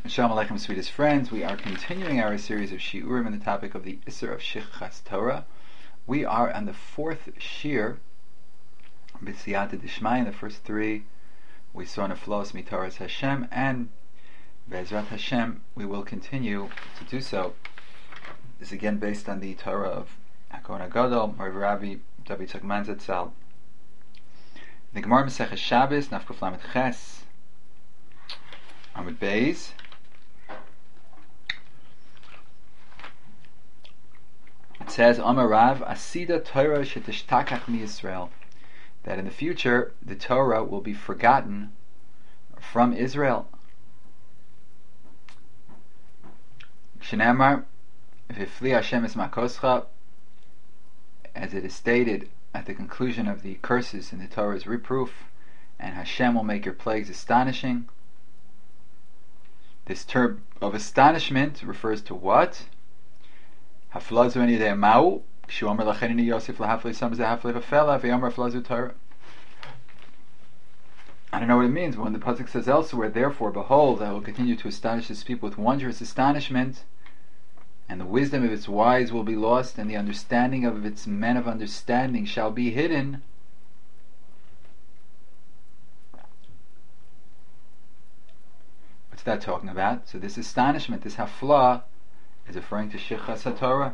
Shalom Aleichem, sweetest friends. We are continuing our series of Shiurim on the topic of the Isser of Shichas Torah. We are on the fourth Shir, B'siyata Dishmai. In the first three, we saw Neflos Mitoras Hashem, and Be'ezrat Hashem, we will continue to do so. This is again based on the Torah of HaKohen HaGadol, Rav Rabbi David Tzagman Zatzal. The Gemara Maseches Shabbos, Nafkuf Lamed Ches, Amud Beis. It says, Amar Rav, Asida Torah shetishtakach mi Yisrael, that in the future the Torah will be forgotten from Israel. Shenamar, V'fli Hashem es makoscha, as it is stated at the conclusion of the curses in the Torah's reproof, and Hashem will make your plagues astonishing. This term of astonishment refers to what? I don't know what it means, but when the pasuk says elsewhere, therefore, behold, I will continue to astonish this people with wondrous astonishment, and the wisdom of its wise will be lost, and the understanding of its men of understanding shall be hidden. What's that talking about? So this astonishment, this hafla, is referring to Shichas HaTorah.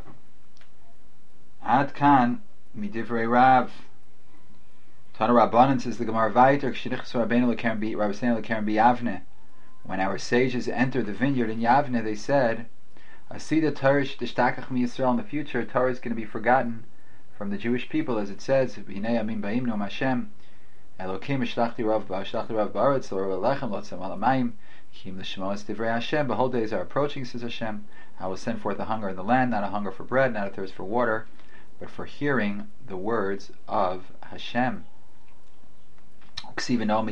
Ad kan midivrei Rav. Tana Rabbanan, says the Gemara Vayter, K'shenichas Rabbeinu l'Keren B'Yavne. When our sages entered the vineyard in Yavne, they said, Asida Torah shetishtakach mi Yisrael. In the future, Torah is going to be forgotten from the Jewish people, as it says, B'nei Amin Ba'im Nom Hashem, Elokim Shlachti Rav Ba'aretz L'Rav Alechem L'Tzam Alamayim Kim L'Shemos Divrei Hashem. Behold, days are approaching, says Hashem. I will send forth a hunger in the land, not a hunger for bread, not a thirst for water, but for hearing the words of Hashem. So they'll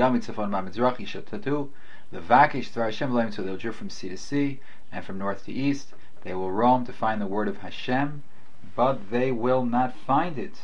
drift from sea to sea and from north to east. They will roam to find the word of Hashem, but they will not find it.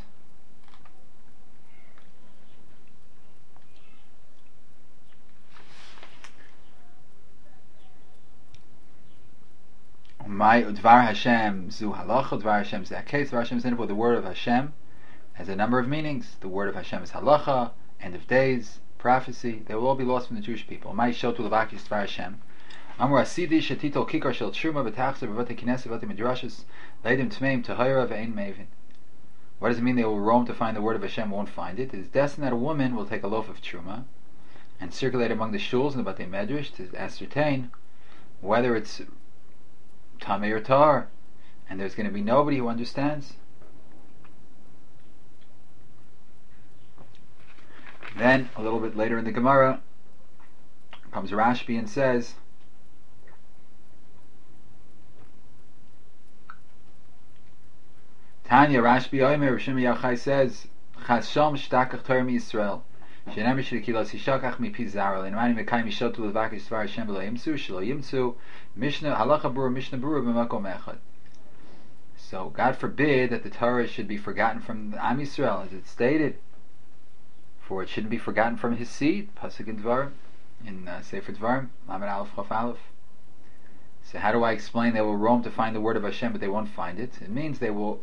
My Udvar Hashem zu halacha, Udvar Hashem zu haketz, Udvar Hashem is in the word of Hashem has a number of meanings. The word of Hashem is halacha, end of days, prophecy. They will all be lost from the Jewish people. My shotu levakish Udvar Hashem. Amar asidi shetitol kikar shel truma betachzer b'vate knesset b'vate midrashos leidim tmeim tahira ve'ein mevin. What does it mean they will roam to find the word of Hashem, won't find it? It is destined that a woman will take a loaf of truma and circulate among the shuls and the bate medrash to ascertain whether it's Tamei or Tar, and there's going to be nobody who understands. Then, a little bit later in the Gemara, comes Rashbi and says, Tanya Rashbi Omer, Rishim Yachai says, Chasham shtakach Torah mi Yisrael, shenem shirikilos yishakach mi pi zaral, and mani mekai mishotu levakish svar Hashem v'lo yimtzu, shelo yimtzu, Mishnah halacha brura, Mishnah brura b'makom echad. So God forbid that the Torah should be forgotten from Am Yisrael, as it's stated, for it shouldn't be forgotten from his seed. Pasuk in Dvarim, in Sefer Dvarim, Lamed Aleph Chaf Aleph. So how do I explain they will roam to find the word of Hashem, but they won't find it? It means they will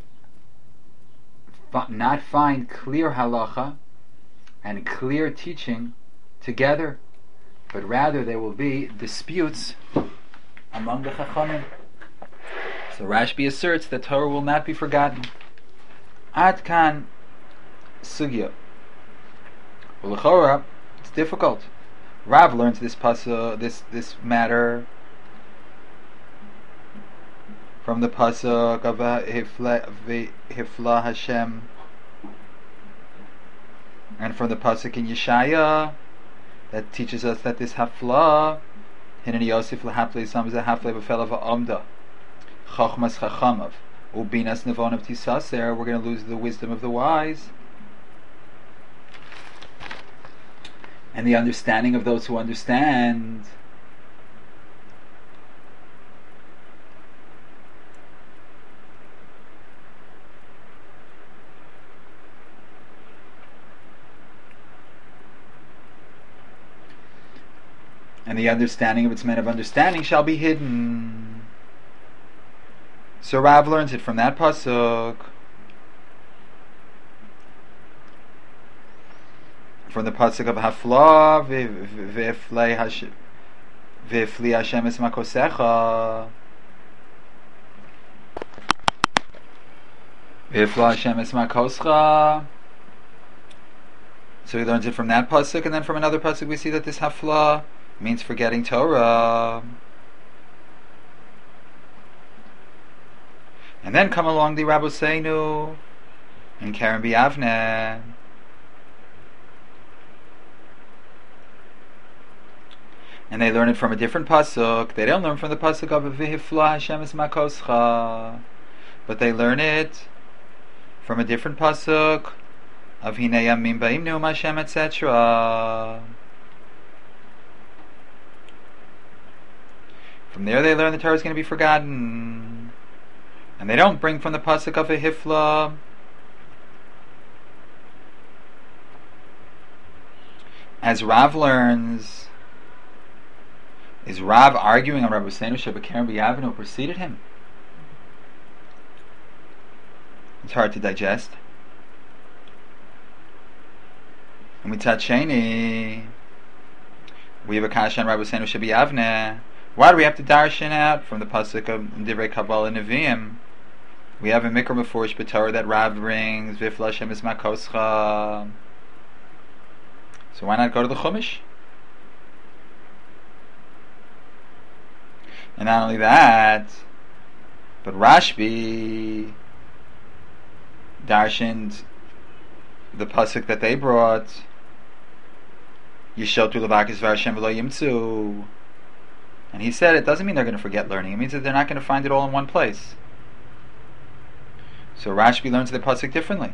not find clear halacha and clear teaching together, but rather there will be disputes among the Chachamim. So Rashbi asserts that Torah will not be forgotten. Ad kan sugya. Well, l'chora, it's difficult. Rav learns this matter from the pasuk of Hifla Hashem, and from the pasuk in Yeshaya that teaches us that this hafla Hineni Yosef lahafle samza hafle b'felav ha'amda chachmas chachamav ubinas nevonav tisaser. We're going to lose the wisdom of the wise and the understanding of those who understand. and the understanding of its men of understanding shall be hidden. So Rav learns it from that pasuk. From the pasuk of Hafla, V'ifli Hashem es makosecha. V'ifli Hashem es makoscha. So he learns it from that pasuk, and then from another pasuk we see that this Hafla means forgetting Torah. And then come along the Rabbeinu and Karen B'Yavne. And they learn it from a different pasuk. They don't learn from the pasuk of V'hifla Hashem es makoscha, but they learn it from a different pasuk of Hinei Yamim Ba'im Neum Hashem, etc. From there they learn the Torah is going to be forgotten. And they don't bring from the pasuk of V'hifla. As Rav learns, is Rav arguing on Rabbi Seinu Shebekeren B'Yavne who preceded him? It's hard to digest. And Mitzad Sheni, we have a kasha on Rabbi Seinu Shebekeren. Why do we have to darshan out from the pasuk of Divrei Kabbalah Nevi'im? We have a Mikra Mefurish B'Torah that Rav brings, V'ifla Hashem es makoscha. So why not go to the Chumash? And not only that, but Rashbi darshaned the pasuk that they brought, Yishotu Levakis V'Hashem V'lo Yimtzu. And he said it doesn't mean they're going to forget learning. It means that they're not going to find it all in one place. So Rashbi learns the pasuk differently.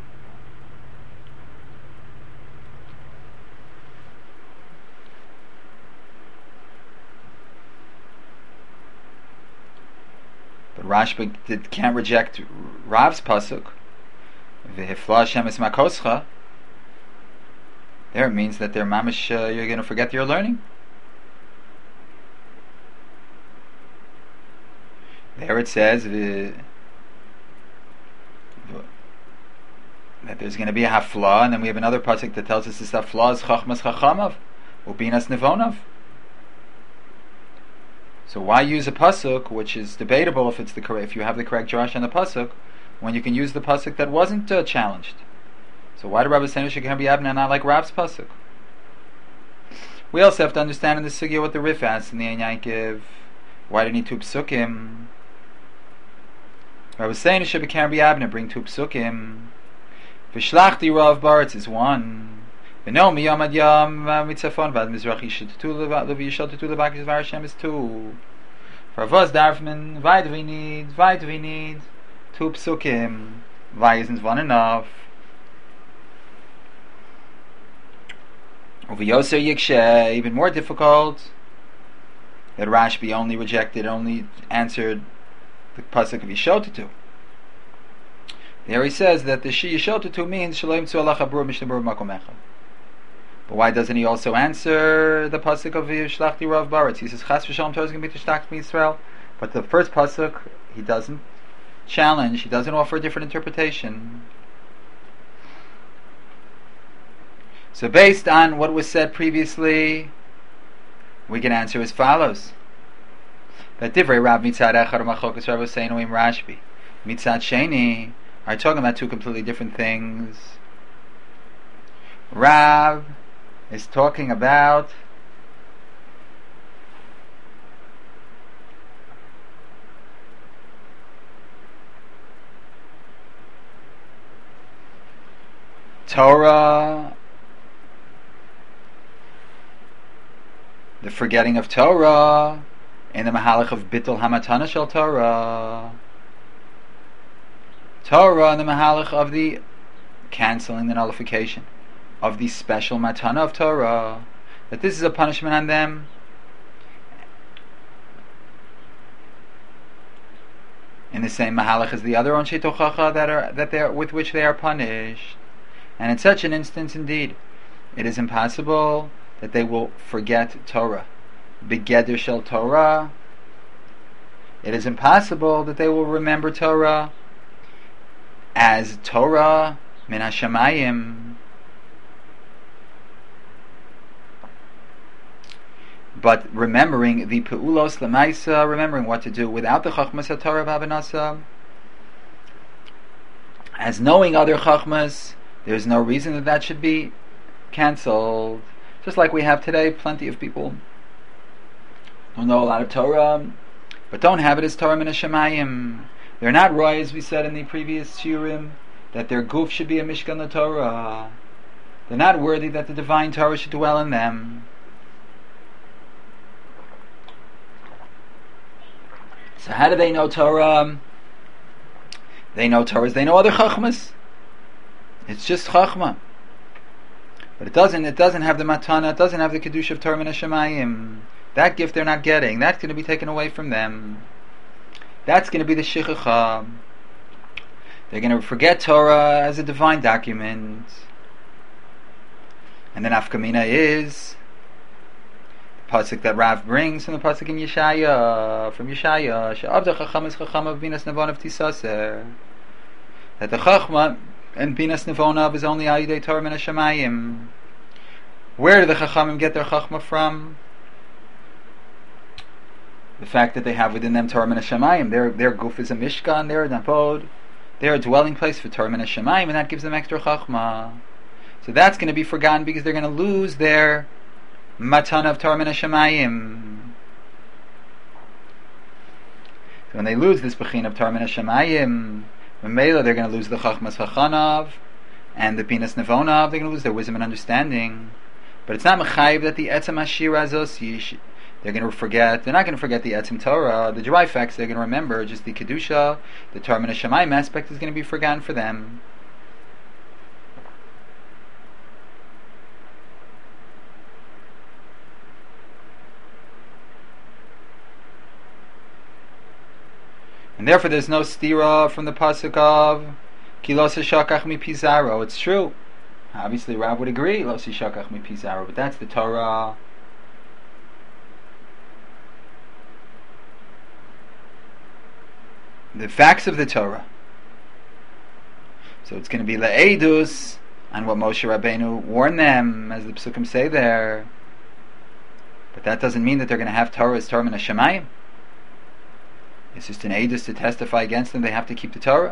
But Rashbi can't reject Rav's pasuk. V'hifla Hashem es makoscha. There it means that they're mamish. You're going to forget your learning. There it says that there's going to be a hafla, and then we have another pasuk that tells us this hafla is chachmas chachamav, ubinas nevonav. So why use a pasuk which is debatable if you have the correct drash on the pasuk, when you can use the pasuk that wasn't challenged? So why do Rabbi Seinu Shebekeren B'Yavne not like Rav's pasuk? We also have to understand in the sugya what the Rif asks in the Ein Yankiv. Why do you need two psukim? Rabbi Seinu Shebekeren B'Yavne bring two psukim. V'shlachti Rav Baritz is one. V'no miyam ad yam mitzafon vad mizrach yishatu levakis v'Hashem is two. For Avos Darfman, why do we need two psukim? Why isn't one enough? Over Yoser Yikshe, even more difficult, that Rashbi only answered the pasuk of Yishotatu. There he says that the Shi Yishotatu means Shalom Tzu Allah Chabur Mishnabur Makomecha. But why doesn't he also answer the pasuk of Shlachti Rav Baritz? He says Chas v'Shalom Torah is going to be Tishtach Yisrael, but the first pasuk he doesn't challenge. He doesn't offer a different interpretation. So based on what was said previously, we can answer as follows: that Divrei Rav Mitzad Echad Machokas Rabbi Seinu Im Rashbi Mitzad Sheni are talking about two completely different things. Rav is talking about Torah, the forgetting of Torah, and the mahalach of Bittul Hamatana Shel Torah. Torah and the mahalach of the canceling the nullification of the special matana of Torah. That this is a punishment on them. In the same mahalach as the other Onshei Tochacha with which they are punished. And in such an instance, indeed, it is impossible that they will forget Torah. Begeder shel Torah. It is impossible that they will remember Torah as Torah min hashamayim. But remembering the Peulos Lamaisa, remembering what to do without the Chachmas HaTorah V'Avanasa, as knowing other Chachmas, there's no reason that should be cancelled. Just like we have today, plenty of people who know a lot of Torah, but don't have it as Torah min hashamayim. They're not roy, as we said in the previous shiurim, that their guf should be a Mishkan LaTorah. They're not worthy that the divine Torah should dwell in them. So how do they know Torah? They know Torah as they know other Chachmas. It's just Chachma. But it doesn't have the matana, it doesn't have the Kedusha of Torah min hashamayim. That gift they're not getting. That's going to be taken away from them. That's going to be the Shichacha. They're going to forget Torah as a divine document. And then Afkamina is the pasuk that Rav brings from the pasuk in Yeshaya, from Yeshaya, She'avda Chacham is Chacham of Binas Nevon of Tisaser. That the Chachma and Binas Nevonav is only Ayidei Torah min hashamayim. Where do the Chachamim get their Chachma from? The fact that they have within them Torah min hashamayim. Their guf is a Mishkan, they're a Napod, they're a dwelling place for Torah min hashamayim, and that gives them extra Chachma. So that's going to be forgotten because they're going to lose their Matan of Torah min hashamayim. So when they lose this Bechin of Torah min hashamayim, Mela, they're going to lose the Chachmas Chachanav and the Binas Nevonav. They're going to lose their wisdom and understanding. But it's not Mechayiv that the Etzem Hashira Azos they're going to forget. They're not going to forget the Etzem Torah. The dry facts they're going to remember. Just the Kedusha, the Torah min hashamayim aspect is going to be forgotten for them. And therefore there's no stira from the pasuk of Ki lo sishakach mi pizaro. It's true. Obviously Rav would agree, lo sishakach mi pizaro, but that's the Torah. The facts of the Torah. So it's going to be le'edus on what Moshe Rabbeinu warned them, as the psukim say there. But that doesn't mean that they're going to have Torah as Torah min hashamayim. It's just an edus to testify against them. They have to keep the Torah.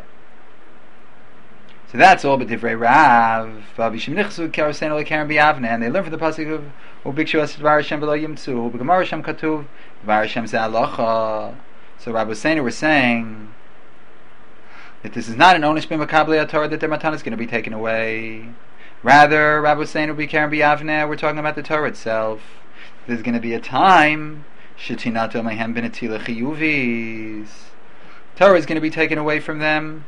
So that's all but divrei Rav. And they learn from the pasuk of Ubikshu es dvar Hashem v'lo yimtzu. B'gemara Hashem katuv dvar Hashem ze halacha. So Rabbi Hussein was saying that this is not an onish b'makabli Torah, that their matan is going to be taken away. Rather, Rabbi Hussein will be Karen b'Yavneh. We're talking about the Torah itself. There's going to be a time Shetinato mehem b'netila chiyuvis. Torah is going to be taken away from them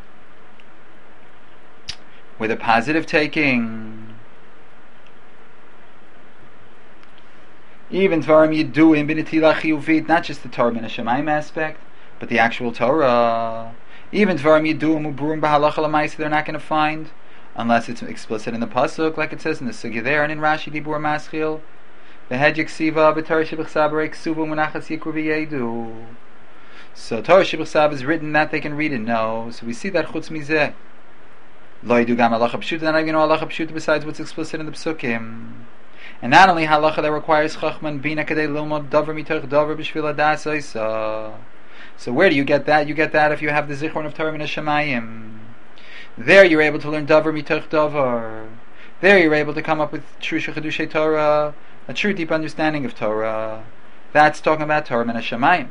with a positive taking. Even Dvarim Yiduim b'netila chiyuvit, not just the Torah min hashamayim aspect, but the actual Torah. Even Dvarim Yiduim uburim b'halacha l'maisa, they're not going to find, unless it's explicit in the pasuk, like it says in the sugya there, and in Rashi Dibur Maschil. So Torah Shibchsav is written that they can read it. No, so we see that chutz mizeh lo yidu gam halacha pshuta. They're not even know halacha pshuta besides what's explicit in the psukim. And not only halacha that requires chachman bina kadei lilmod davar mitoch davar b'shvil hadas oisa. So where do you get that? You get that if you have the zichron of Torah min hashamayim. There you're able to learn davar mitoch davar. There you're able to come up with true shechadushay Torah, a true deep understanding of Torah. That's talking about Torah min hashamayim.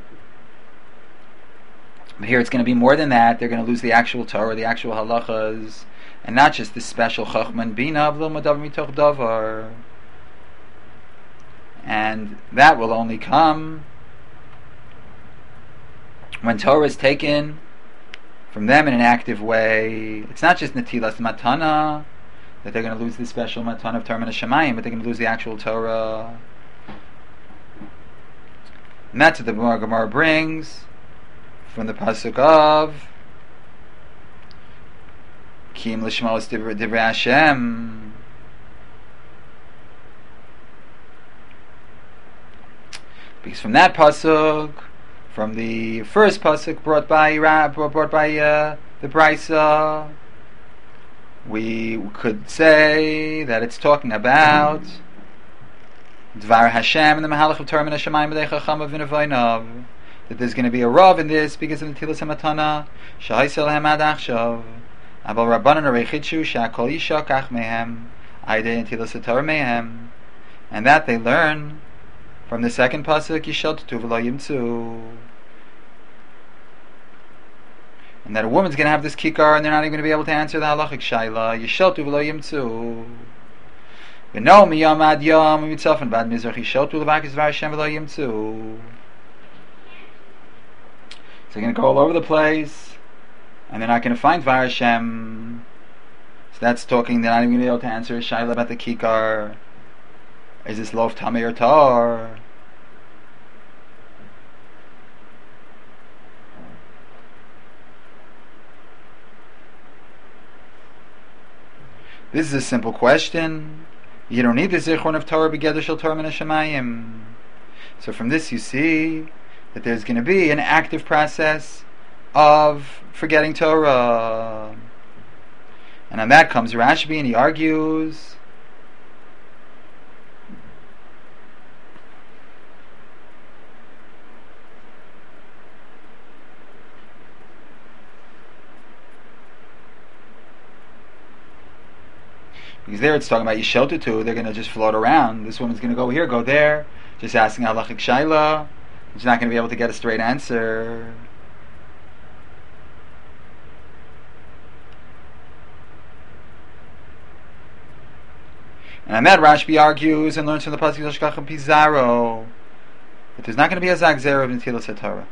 But here it's going to be more than that. They're going to lose the actual Torah, the actual halachas, and not just this special chachman bina of lilmod davar mitoch davar. And that will only come when Torah is taken from them in an active way. It's not just netilas matana, that they're going to lose the special matan of Torah min hashamayim, but they're going to lose the actual Torah. And that's what the Gemara brings from the pasuk of Kim l'shmos divrei Hashem. Because from that pasuk, from the first pasuk brought by the Brisa, we could say that it's talking about Dvar Hashem and the Mahalach of Torah and Hashemayim B'dei Chacham V'Nevoinav, that there's going to be a Rav in this because of the Tilas HaMatana Sha'isel Hem Ad Achshav Abel Rabbanan Areichitshu Sha'kol Yisha Kach Mehem Aidei Tilas HaTorah Mehem, and that they learn from the second pasuk Yishaltu V'Lo Yimtzu, and that a woman's going to have this kikar and they're not even going to be able to answer the halachic shaila Yishaltu V'Lo Yimtzu. V'no miyam ad yom mitzafan bad mizrach Yishaltu L'vakis Dvar Hashem V'Lo Yimtzu. So they're going to go all over the place, and they're not going to find Dvar Hashem. So that's talking, they're not even going to be able to answer a shaila about the kikar. Is this loaf tamei or tar? This is a simple question. You don't need the zichron of Torah b'geder shel Torah min hashamayim. So from this you see that there's going to be an active process of forgetting Torah. And on that comes Rashbi, and he argues because there it's talking about Yisheltutu, they're going to just float around. This woman's going to go here, go there, just asking halachic shaila. She's not going to be able to get a straight answer. And on that Rashbi argues and learns from the pasuk Hashgacha Pizarro that there's not going to be a zagzera of Netilas HaTorah.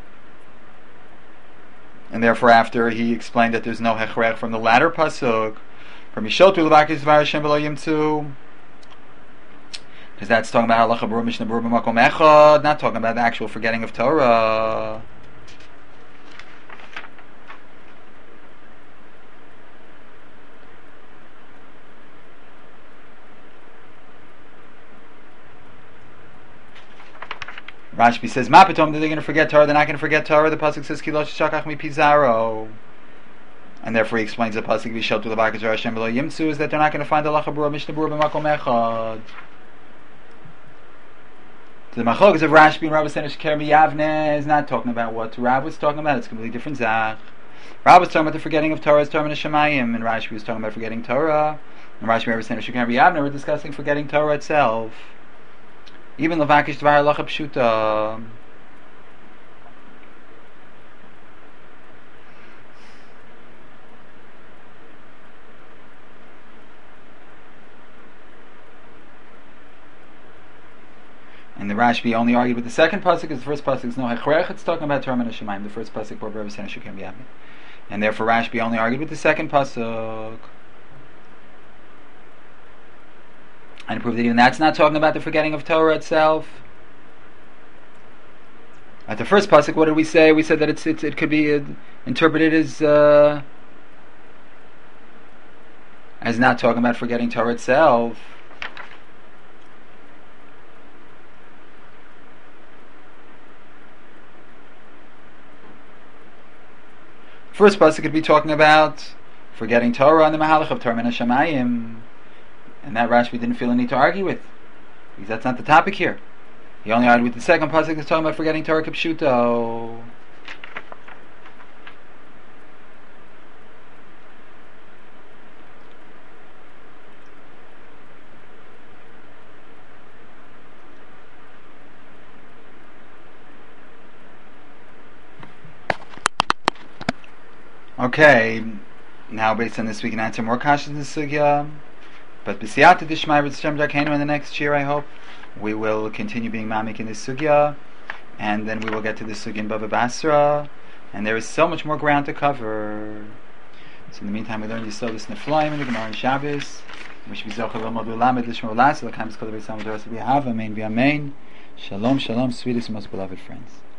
And therefore after he explained that there's no hechrech from the latter pasuk, from Yishaltu L'vakis Dvar Hashem V'Lo Yimtzu, because that's talking about halacha b'ru mishnah b'ru b'makom echad, not talking about the actual forgetting of Torah. Rashbi says, "Ma patom that they're going to forget Torah. They're not going to forget Torah." The pasuk says, "Kilosh shakach mi pizarro," and therefore he explains the pasuk Yishaltu L'vakis Dvar Hashem V'Lo Yimtzu is that they're not going to find halacha b'ru mishnah b'ru b'makom echad. The machlokes of Rashbi and Rabbi Sena Sheker B'Yavne is not talking about what Rab was talking about. It's a completely different zach. Rab was talking about the forgetting of Torah as Torah and Shemayim, and Rashbi was talking about forgetting Torah. And Rashbi and Rabbi Sena Sheker B'Yavne were discussing forgetting Torah itself. Even Levakish Dvar Halacha Pshuta. And the Rashbi only argued with the second pasuk because the first pasuk is no hechrech. It's talking about Torah and Shemayim. The first pasuk brought Rabbi Sena Sheker B'Yavne, and therefore Rashbi only argued with the second pasuk. And proved that even that's not talking about the forgetting of Torah itself. At the first pasuk, what did we say? We said that it could be interpreted as not talking about forgetting Torah itself. First pasuk could be talking about forgetting Torah and the mahalach of Torah and Hashemayim, and that Rashbi didn't feel a need to argue with, because that's not the topic here. He only argued with the second pasuk that's talking about forgetting Torah kipshuto. Okay, now based on this we can answer more questions in the sugya. But b'siyata dishmai v'tzshem darkeinu in the next year, I hope, we will continue being mamik in this sugya, and then we will get to the sugya in Bava Basra, and there is so much more ground to cover. So in the meantime, we learn Yisodus Neflaim in the Gemara and Shabbos. We should be zochel l'modu lamed l'shmor l'as l'kam skol v'yisam d'oras v'yahav amen v'amen. Shalom, shalom, sweetest and most beloved friends.